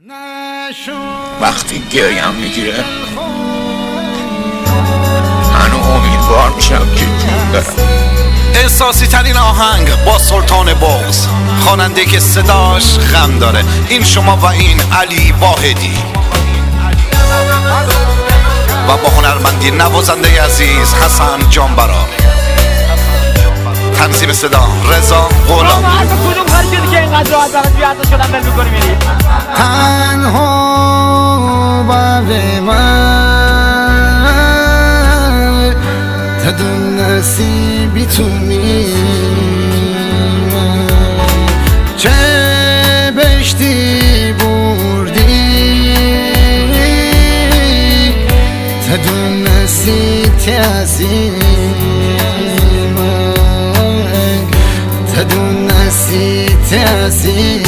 وقتی گریم میگیره منو امیدوار میشم که جون دارم. احساسی ترین آهنگ با سلطان بغض، خواننده که صداش غم داره. این شما و این علی واحدی و با هنرمندی نوازنده عزیز حسن جانبرا. تنظیم صدا رضا غلامی. کدوم خرجی که اینقدر راحت برات بیارزش شدن بل میکنی میری تنها بر من تدون نصیبی تو چه بشتی بردی تدون نصیبی عزیز تدون نصیبی عزیز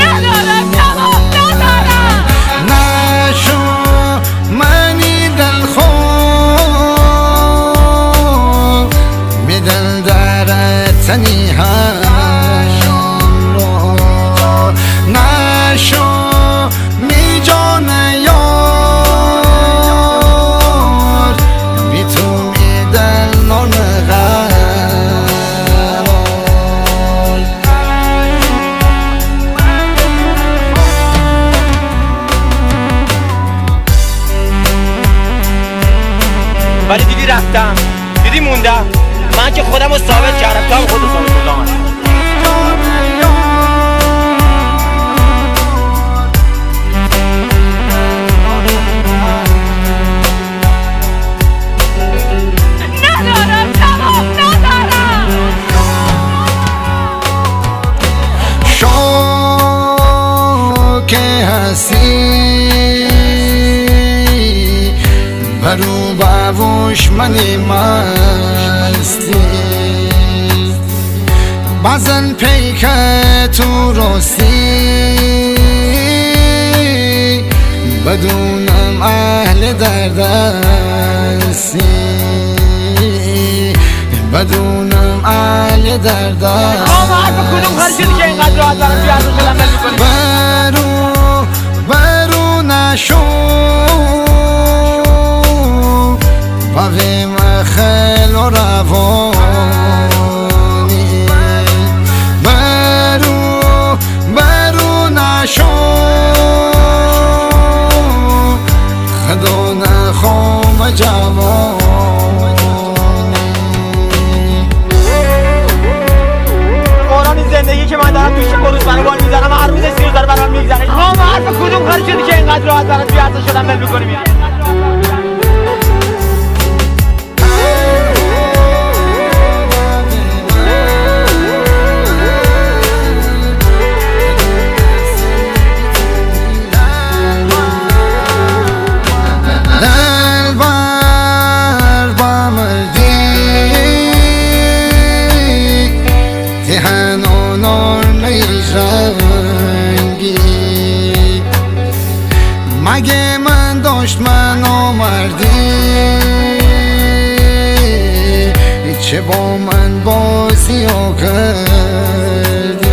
نشو می جان یار بی تو می دل نرغل ولی دیدی رفتم، دیدی موندم. من که خودم رو ثابت کردم، تو هم خودت ثابت کردم. برو باوش منی مستی بازن پیک تو راستی بدونم اهل دردستی بدونم اهل دردستی کدوم خرجی که اینقدر راحت برات بیارزش شدن بل میکنی برو نشو باقی مخل و روانی برو نشو خدا نخوام جوانی قرآن این زندگی که من دارم توش بروز برای بال میزنم هر روز سیر داره برام میگذره. حرف کدوم خرجی که اینقدر راحت برات بیارزش شدن بل میکنی میری مگه من داشت من آمردی چه با من بازی ها کردی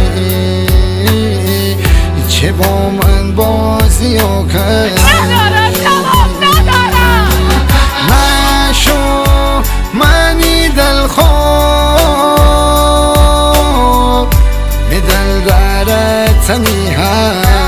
چه با من بازی ها کردی نشو منی دلخواه به دل دارت تنی